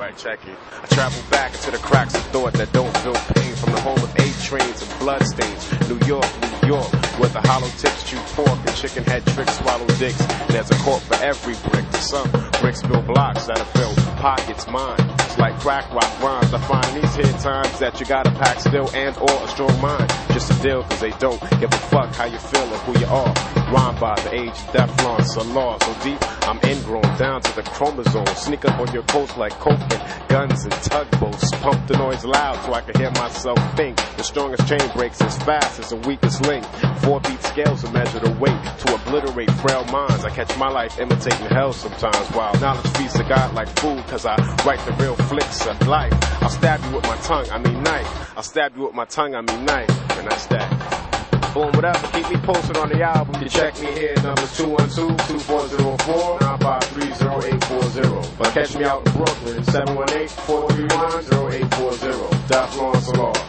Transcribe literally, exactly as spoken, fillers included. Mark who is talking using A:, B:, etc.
A: Alright, check it. I travel back into the cracks of thought that don't feel pain, from the home of eight trains and bloodstains. New York, New York, where the hollow tips chew pork and chicken head tricks swallow dicks. There's a court for every brick. Some bricks build blocks that'll fill pockets mine. It's like crack rock rhymes. I find these here times that you gotta pack still and or a strong mind. Just a deal, cause they don't give a fuck how you feel or who you are. Rhyme by the age of Teflon, so law so deep I'm ingrown down to the chromosome. Sneak up on your coast like cokeman, guns and tugboats. Pump the noise loud so I can hear myself think. The strongest chain breaks as fast as the weakest link. Four beat scales to measure the weight to obliterate frail minds. I catch my life imitating hell sometimes, while knowledge feeds the God like food, cause I write the real flicks of life. I'll stab you with my tongue, I mean knife. I'll stab you with my tongue, I mean knife. And that's that. Boom, whatever, keep me posted on the album. You check me here, numbers two one two, two four zero four, nine five three zero eight four zero. But catch me out in Brooklyn, seven one eight, four three one, zero eight four zero. Teflon Salah.